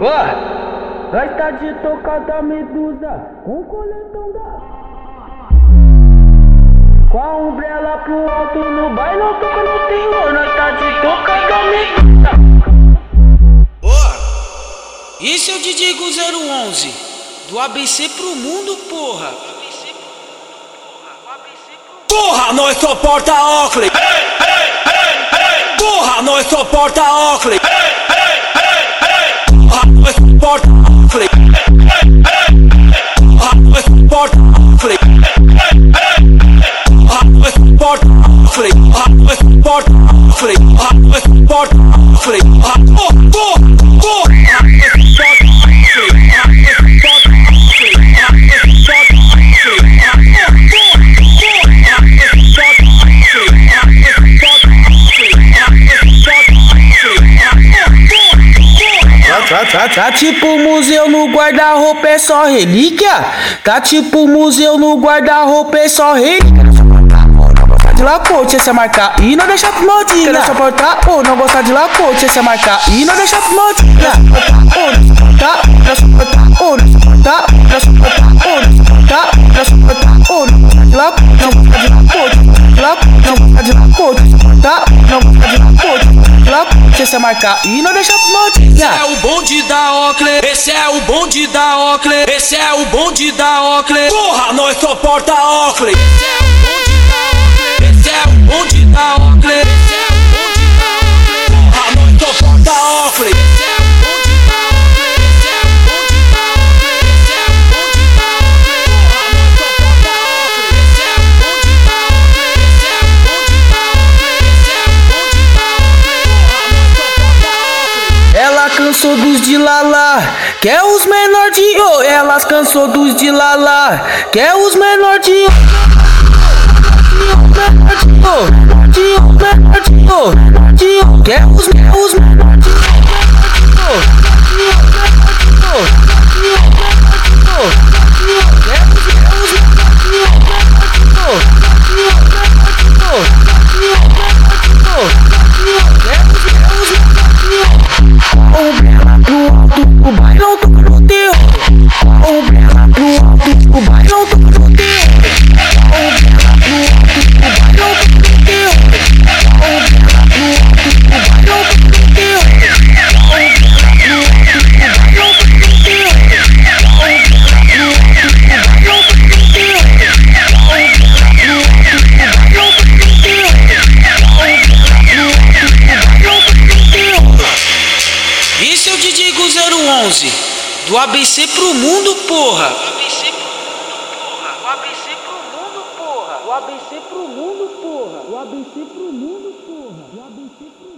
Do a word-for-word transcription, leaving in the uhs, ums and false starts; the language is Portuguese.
Ó, nós tá de tocar da Medusa com coletão da... Com a umbrella pro alto no baile, não toca no terror. Nós tá de tocar da Medusa. Ó, esse é o D J Gu zero onze, do A B C pro mundo, porra. Porra, nós só porta Oakley. Porra, nós só porta Oakley. Porra, nós só porta Oakley. Porra, nós só porta Oakley. Porra, nós só porta Oakley. Porra, nós só porta Oakley. Porra, nós só porta Oakley. Porra, porra, porra, porra. Tá, tá, tá tipo museu no guarda-roupa é só relíquia. Tá tipo museu no guarda-roupa é só relíquia. Não gostar de lacote, essa marca e não deixar pro modinha. Quero suportar ou não gostar de lacote, essa marca e não deixar pro modinha. Quero suportar ou não suportar, quero suportar ou não suportar, quero suportar ou não gostar de lacote, não gostar de lacote, não gostar de lacote, suportar, não gostar de lacote, lacote, essa marca e não deixar pro modinha. Esse é o bonde da Oakley, esse é o bonde da Oakley, esse é o bonde da Oakley. Porra, nós só porta Oakley. Esse é o bonde da Oakley, esse é o bonde da Oakley, esse é o bonde da Oakley. Porra, nós só porta Oakley. Esse é o bonde da Oakley, esse é o bonde da Oakley, esse é o bonde da Oakley. Porra, nós só porta Oakley. Esse é o bonde da Oakley, esse é o bonde da Oakley, esse é o bonde da Oakley. Porra, nós só porta Oakley. Ela cansou dos de lala, quer os menor de ô. Elas cansou dos de lala, quer os menor de ô. Menor de ô, de ô, menor de ô, de ô. Quer os quer os menor de ô, de ô, menor de ô, de ô, menor de ô, de ô. Quer os quer os menor de ô, menor de ô, de ô, menor de ô, de ô, menor de ô, de ô. Quer os quer os menor de ô. Umbrella pro alto, o baile não toca no terror. Umbrella pro alto, o baile não toca no terror. Umbrella pro alto, o baile não toca no terror. Umbrella pro alto, o baile não toca no terror. Umbrella pro alto, o baile não toca no terror. Umbrella pro alto, o baile não toca no terror. Umbrella pro alto, o baile não toca no terror. Umbrella pro alto, o baile não toca no terror. Esse é o D J Gu zero onze, do A B C pro mundo, porra. O A B C pro mundo, porra. O A B C pro mundo, porra. O A B C pro mundo, porra. O A B C pro mundo, porra.